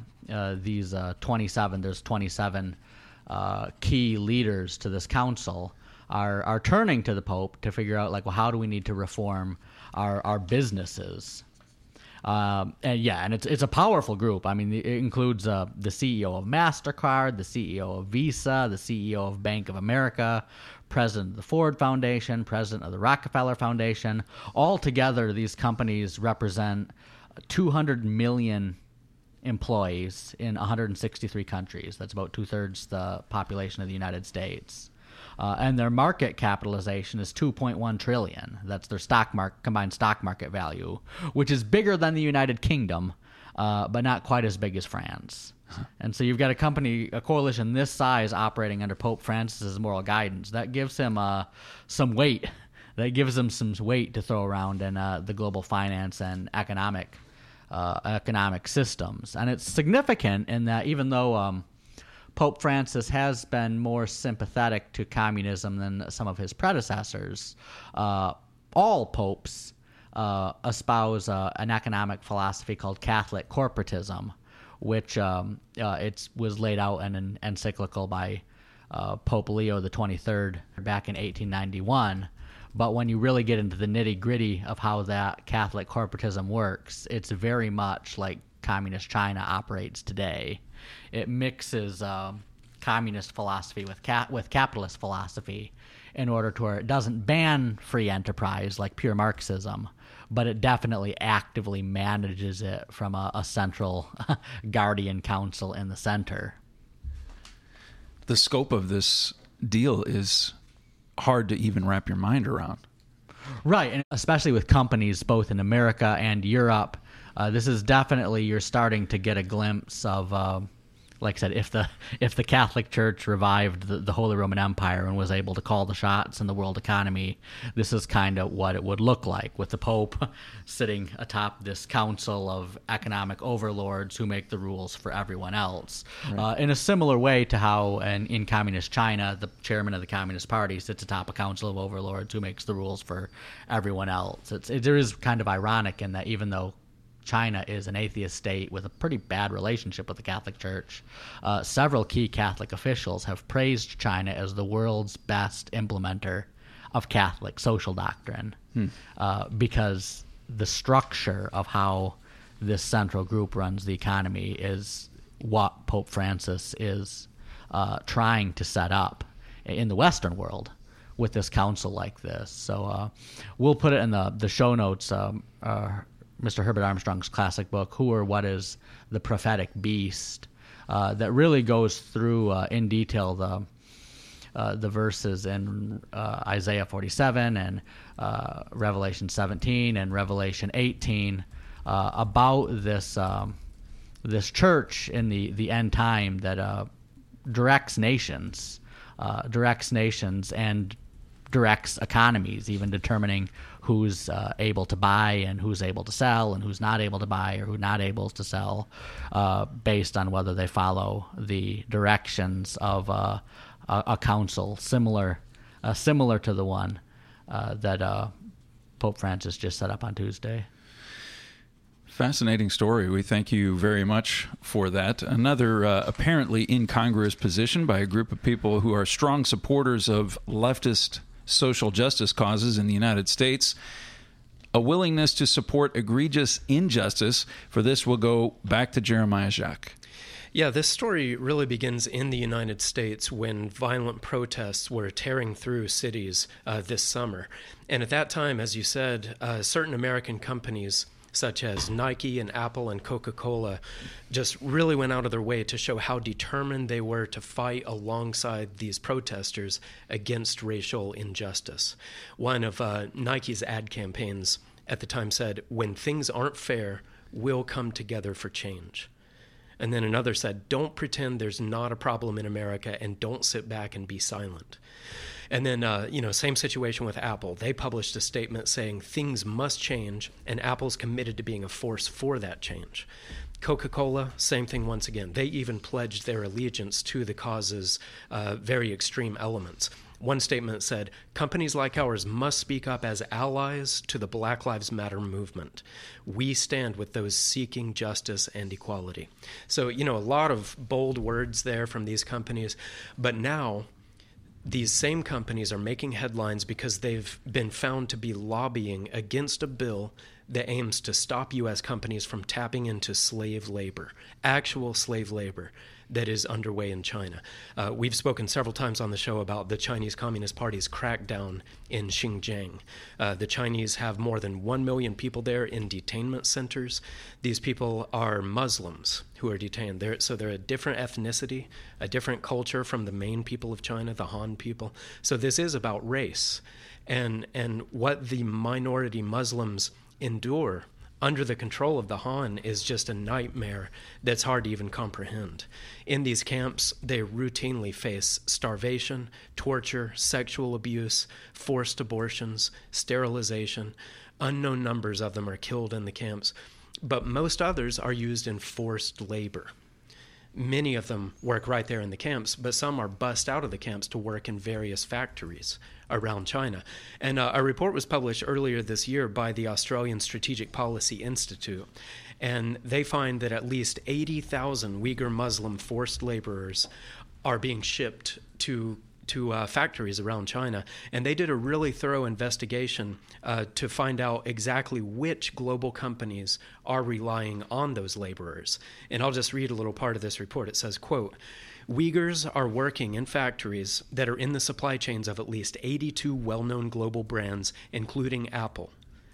27 key leaders to this council are turning to the Pope to figure out, like, well, how do we need to reform our businesses? And it's a powerful group. I mean, it includes the CEO of MasterCard, the CEO of Visa, the CEO of Bank of America, president of the Ford Foundation, president of the Rockefeller Foundation. All together, these companies represent 200 million employees in 163 countries. That's about 2/3 the population of the United States. And their market capitalization is $2.1 trillion. That's their combined stock market value, which is bigger than the United Kingdom, but not quite as big as France. And so you've got a coalition this size operating under Pope Francis's moral guidance. That gives him some weight. That gives him some weight to throw around in the global finance and economic systems. And it's significant in that even though Pope Francis has been more sympathetic to communism than some of his predecessors, all popes espouse an economic philosophy called Catholic corporatism, which it was laid out in an encyclical by Pope Leo XXIII back in 1891. But when you really get into the nitty-gritty of how that Catholic corporatism works, it's very much like communist China operates today. It mixes communist philosophy with capitalist philosophy in order to where it doesn't ban free enterprise like pure Marxism, but it definitely actively manages it from a central guardian council in the center. The scope of this deal is hard to even wrap your mind around. Right, and especially with companies both in America and Europe, this is definitely, you're starting to get a glimpse of, like I said, if the Catholic Church revived the Holy Roman Empire and was able to call the shots in the world economy, this is kind of what it would look like, with the Pope sitting atop this council of economic overlords who make the rules for everyone else. Right. In a similar way to how in communist China, the chairman of the Communist Party sits atop a council of overlords who makes the rules for everyone else. There is kind of ironic in that even though China is an atheist state with a pretty bad relationship with the Catholic Church, several key Catholic officials have praised China as the world's best implementer of Catholic social doctrine, because the structure of how this central group runs the economy is what Pope Francis is trying to set up in the Western world with this council like this. So we'll put it in the show notes, Mr. Herbert Armstrong's classic book, Who or What is the Prophetic Beast, that really goes through in detail the verses in Isaiah 47 and Revelation 17 and Revelation 18 about this church in the end time that directs nations and directs economies, even determining who's able to buy and who's able to sell and who's not able to buy or who's not able to sell, based on whether they follow the directions of a council similar to the one that Pope Francis just set up on Tuesday. Fascinating story. We thank you very much for that. Another apparently incongruous position by a group of people who are strong supporters of leftist social justice causes in the United States. A willingness to support egregious injustice. For this, we'll go back to Jeremiah Jacques. Yeah, this story really begins in the United States when violent protests were tearing through cities this summer. And at that time, as you said, certain American companies such as Nike and Apple and Coca-Cola just really went out of their way to show how determined they were to fight alongside these protesters against racial injustice. One of Nike's ad campaigns at the time said, "When things aren't fair, we'll come together for change." And then another said, "Don't pretend there's not a problem in America and don't sit back and be silent." And then, same situation with Apple. They published a statement saying things must change, and Apple's committed to being a force for that change. Coca-Cola, same thing once again. They even pledged their allegiance to the cause's very extreme elements. One statement said, "Companies like ours must speak up as allies to the Black Lives Matter movement. We stand with those seeking justice and equality." So, a lot of bold words there from these companies. But now these same companies are making headlines because they've been found to be lobbying against a bill that aims to stop U.S. companies from tapping into slave labor, actual slave labor that is underway in China. We've spoken several times on the show about the Chinese Communist Party's crackdown in Xinjiang. The Chinese have more than 1 million people there in detainment centers. These people are Muslims who are detained. So they're a different ethnicity, a different culture from the main people of China, the Han people. So this is about race. And what the minority Muslims endure under the control of the Han is just a nightmare that's hard to even comprehend. In these camps, they routinely face starvation, torture, sexual abuse, forced abortions, sterilization. Unknown numbers of them are killed in the camps, but most others are used in forced labor. Many of them work right there in the camps, but some are bussed out of the camps to work in various factories around China. And a report was published earlier this year by the Australian Strategic Policy Institute, and they find that at least 80,000 Uyghur Muslim forced laborers are being shipped to factories around China. And they did a really thorough investigation to find out exactly which global companies are relying on those laborers. And I'll just read a little part of this report. It says, quote, Uyghurs are working in factories that are in the supply chains of at least 82 well-known global brands, including Apple,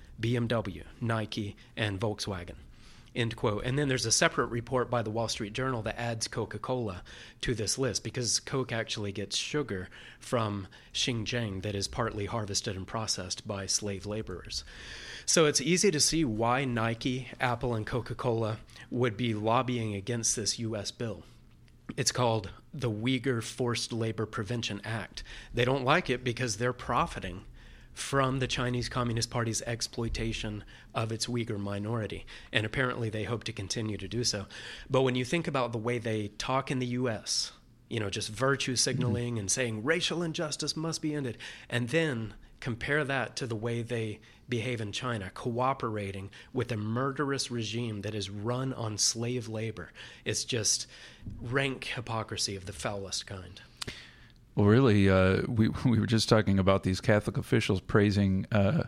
BMW, Nike, and Volkswagen. End quote. And then there's a separate report by the Wall Street Journal that adds Coca-Cola to this list, because Coke actually gets sugar from Xinjiang that is partly harvested and processed by slave laborers. So it's easy to see why Nike, Apple, and Coca-Cola would be lobbying against this U.S. bill. It's called the Uyghur Forced Labor Prevention Act. They don't like it because they're profiting from the Chinese Communist Party's exploitation of its Uyghur minority. And apparently they hope to continue to do so. But when you think about the way they talk in the U.S., just virtue signaling and saying racial injustice must be ended, and then compare that to the way they behave in China, cooperating with a murderous regime that is run on slave labor, it's just rank hypocrisy of the foulest kind. Well, really, we were just talking about these Catholic officials praising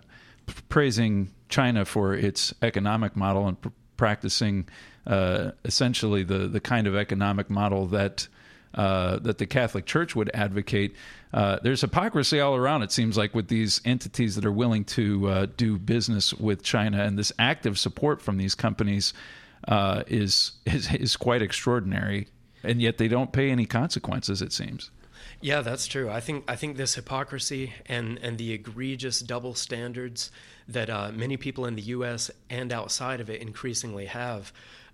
China for its economic model and practicing essentially the kind of economic model that the Catholic Church would advocate. There's hypocrisy all around, it seems like, with these entities that are willing to do business with China, and this active support from these companies is quite extraordinary, and yet they don't pay any consequences, it seems. Yeah, that's true. I think this hypocrisy and the egregious double standards that many people in the U.S. and outside of it increasingly have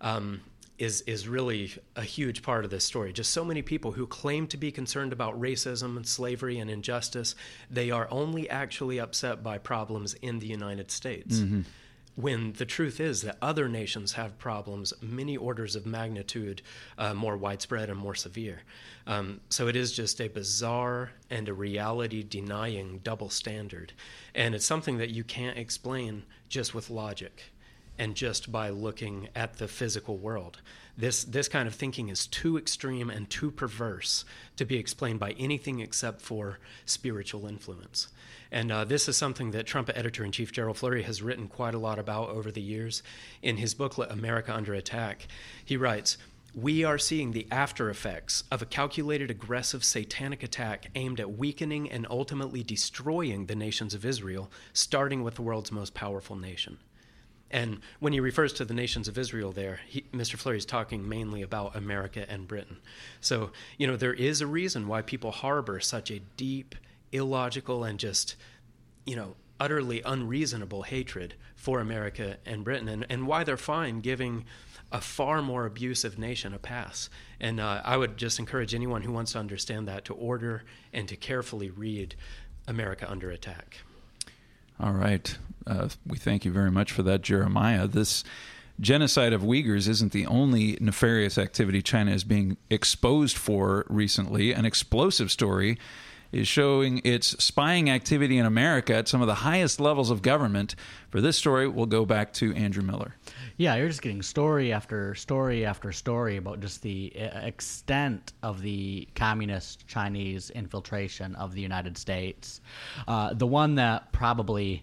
is really a huge part of this story. Just so many people who claim to be concerned about racism and slavery and injustice, they are only actually upset by problems in the United States. Mm-hmm. When the truth is that other nations have problems many orders of magnitude more widespread and more severe. So it is just a bizarre and a reality-denying double standard. And it's something that you can't explain just with logic and just by looking at the physical world. This kind of thinking is too extreme and too perverse to be explained by anything except for spiritual influence. And this is something that Trumpet editor-in-chief Gerald Flurry has written quite a lot about over the years. In his booklet, America Under Attack, he writes, "We are seeing the after effects of a calculated, aggressive, satanic attack aimed at weakening and ultimately destroying the nations of Israel, starting with the world's most powerful nation." And when he refers to the nations of Israel there, Mr. Flurry is talking mainly about America and Britain. So, there is a reason why people harbor such a deep, illogical, and just, utterly unreasonable hatred for America and Britain, and why they're fine giving a far more abusive nation a pass. And I would just encourage anyone who wants to understand that to order and to carefully read America Under Attack. All right. We thank you very much for that, Jeremiah. This genocide of Uyghurs isn't the only nefarious activity China is being exposed for recently. An explosive story is showing its spying activity in America at some of the highest levels of government. For this story, we'll go back to Andrew Miller. Yeah, you're just getting story after story after story about just the extent of the communist Chinese infiltration of the United States. The one that probably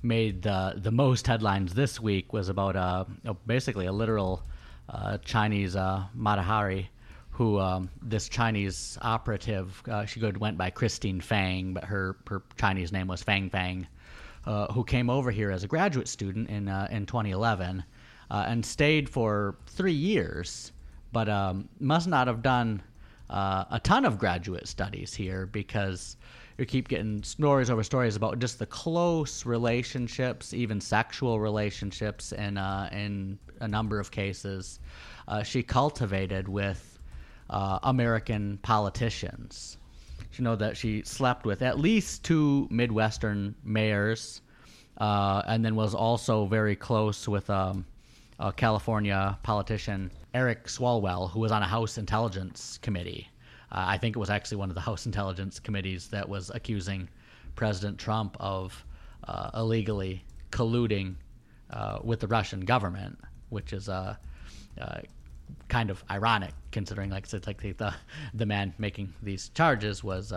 made the most headlines this week was about basically a literal Chinese Mata Hari, who this Chinese operative, she went by Christine Fang, but her Chinese name was Fang Fang, who came over here as a graduate student in 2011 and stayed for 3 years, but must not have done a ton of graduate studies here, because you keep getting stories over stories about just the close relationships, even sexual relationships, in a number of cases she cultivated with American politicians. You know that she slept with at least 2 Midwestern mayors, and then was also very close with a California politician, Eric Swalwell, who was on a House Intelligence Committee. I think it was actually one of the House Intelligence Committees that was accusing President Trump of illegally colluding with the Russian government, which is kind of ironic, considering, like I said, like the man making these charges was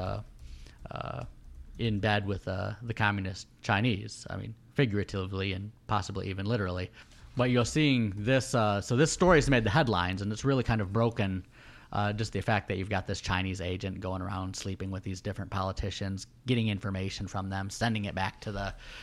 in bed with the communist Chinese. I mean, figuratively and possibly even literally. But you're seeing this. So this story has made the headlines, and it's really kind of broken just the fact that you've got this Chinese agent going around sleeping with these different politicians, getting information from them, sending it back to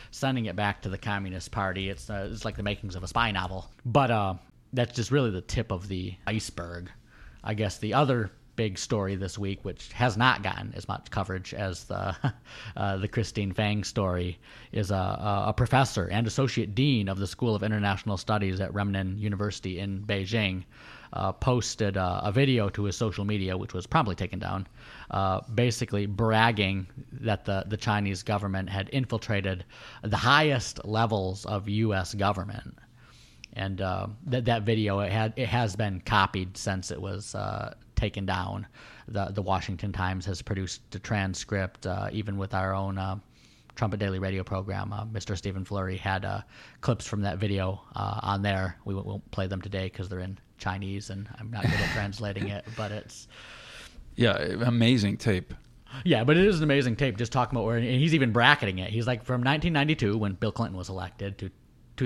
the Communist Party. It's like the makings of a spy novel. But that's just really the tip of the iceberg. I guess the other big story this week, which has not gotten as much coverage as the Christine Fang story, is a professor and associate dean of the School of International Studies at Renmin University in Beijing posted a video to his social media, which was promptly taken down, basically bragging that the Chinese government had infiltrated the highest levels of U.S. government. And that video, it has been copied since it was taken down. The Washington Times has produced a transcript, even with our own Trumpet Daily radio program. Mr. Stephen Fleury had clips from that video on there. We won't play them today because they're in Chinese, and I'm not good at translating it, but it's... Yeah, amazing tape. Yeah, but it is an amazing tape, just talking about and he's even bracketing it. He's like, from 1992, when Bill Clinton was elected, to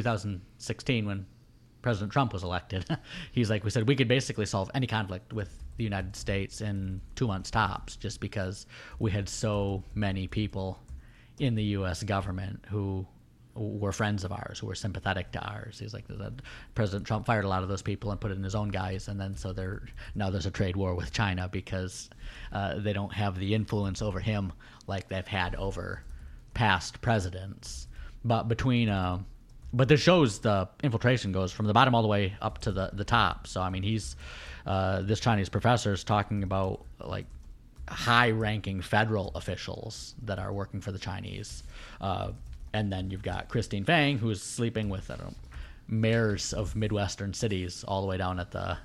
2016, when President Trump was elected, he's like, we said we could basically solve any conflict with the United States in 2 months tops, just because we had so many people in the U.S. government who were friends of ours, who were sympathetic to ours. He's like, President Trump fired a lot of those people and put in his own guys, and then so now there's a trade war with China because they don't have the influence over him like they've had over past presidents. But but this shows the infiltration goes from the bottom all the way up to the top. So I mean, this Chinese professor is talking about like high-ranking federal officials that are working for the Chinese. And then you've got Christine Fang, who's sleeping with mayors of Midwestern cities all the way down at the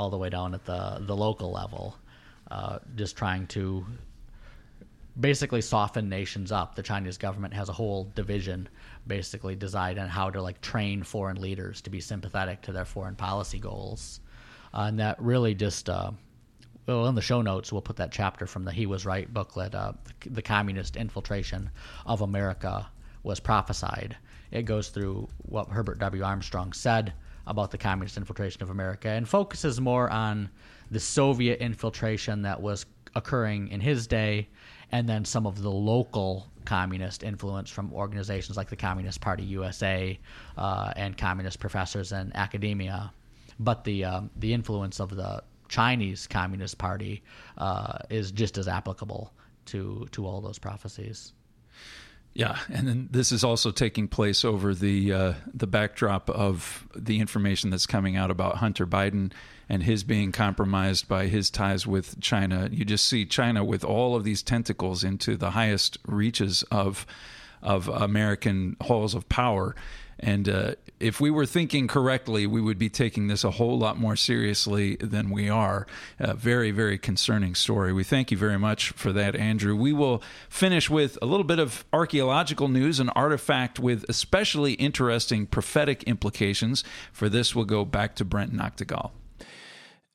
local level, just trying to basically soften nations up. The Chinese government has a whole division basically designed on how to like train foreign leaders to be sympathetic to their foreign policy goals, and that really just. Well, in the show notes, we'll put that chapter from the He Was Right booklet, The Communist Infiltration of America Was Prophesied. It goes through what Herbert W. Armstrong said about the communist infiltration of America and focuses more on the Soviet infiltration that was occurring in his day, and then some of the local communist influence from organizations like the Communist Party USA and communist professors in academia. But the influence of the Chinese Communist Party is just as applicable to all those prophecies. Yeah, and then this is also taking place over the backdrop of the information that's coming out about Hunter Biden and his being compromised by his ties with China. You just see China with all of these tentacles into the highest reaches of American halls of power. And if we were thinking correctly, we would be taking this a whole lot more seriously than we are. A very, very concerning story. We thank you very much for that, Andrew. We will finish with a little bit of archaeological news, an artifact with especially interesting prophetic implications. For this, we'll go back to Brent Noctegal.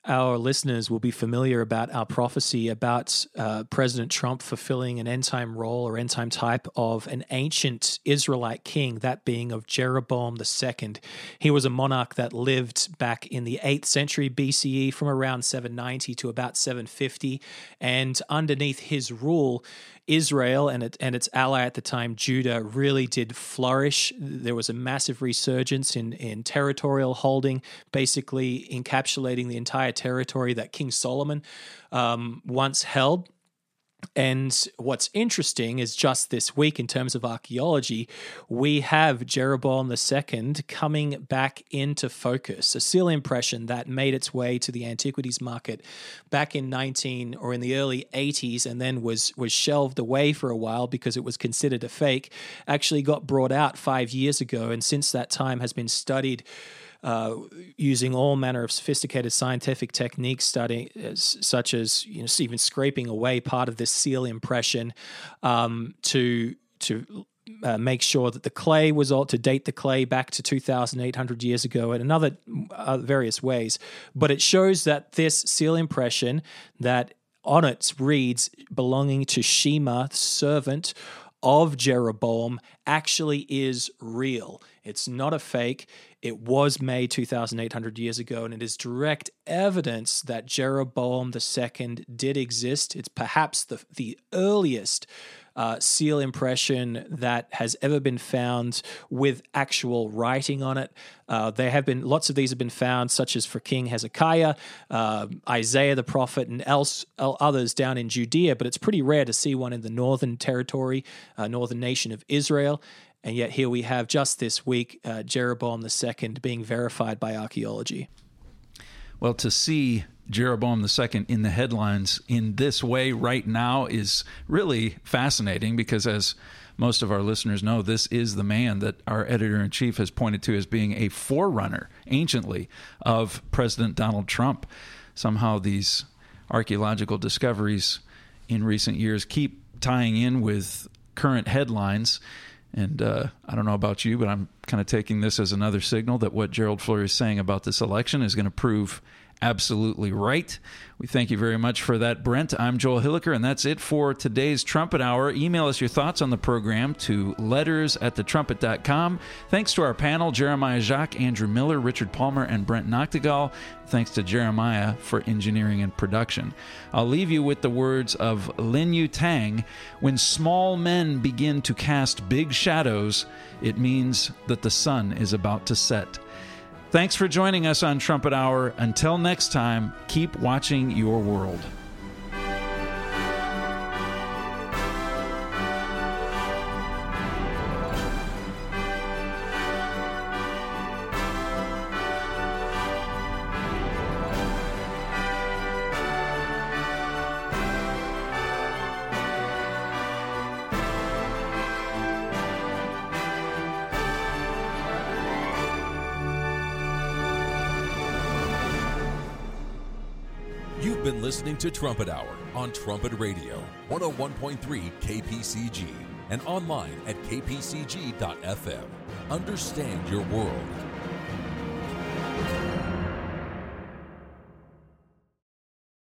our listeners will be familiar about our prophecy about President Trump fulfilling an end-time role or end-time type of an ancient Israelite king, that being of Jeroboam II. He was a monarch that lived back in the 8th century BCE from around 790 to about 750, and underneath his rule, Israel and its ally at the time, Judah, really did flourish. There was a massive resurgence in territorial holding, basically encapsulating the entire territory that King Solomon once held. And what's interesting is just this week, in terms of archaeology, we have Jeroboam II coming back into focus, a seal impression that made its way to the antiquities market back in the early 80s, and then was shelved away for a while because it was considered a fake, actually got brought out 5 years ago, and since that time has been studied using all manner of sophisticated scientific techniques, such as even scraping away part of this seal impression to make sure that the clay was to date the clay back to 2,800 years ago, and another various ways. But it shows that this seal impression that on it reads belonging to Shema, servant of Jeroboam, actually is real. It's not a fake. It was made 2,800 years ago, and it is direct evidence that Jeroboam II did exist. It's perhaps the earliest seal impression that has ever been found with actual writing on it. There have been lots of these have been found, such as for King Hezekiah, Isaiah the prophet, and others down in Judea. But it's pretty rare to see one in the northern territory, northern nation of Israel. And yet here we have just this week Jeroboam II being verified by archaeology. Well, to see Jeroboam II in the headlines in this way right now is really fascinating, because as most of our listeners know, this is the man that our editor-in-chief has pointed to as being a forerunner, anciently, of President Donald Trump. Somehow these archaeological discoveries in recent years keep tying in with current headlines. And I don't know about you, but I'm kind of taking this as another signal that what Gerald Fleury is saying about this election is going to prove absolutely right. We thank you very much for that, Brent. I'm Joel Hilliker, and that's it for today's Trumpet Hour. Email us your thoughts on the program to letters@thetrumpet.com. Thanks to our panel, Jeremiah Jacques, Andrew Miller, Richard Palmer, and Brent Noctegal. Thanks to Jeremiah for engineering and production. I'll leave you with the words of Lin Yu Tang. When small men begin to cast big shadows, it means that the sun is about to set. Thanks for joining us on Trumpet Hour. Until next time, keep watching your world. You've been listening to Trumpet Hour on Trumpet Radio, 101.3 KPCG, and online at kpcg.fm. Understand your world.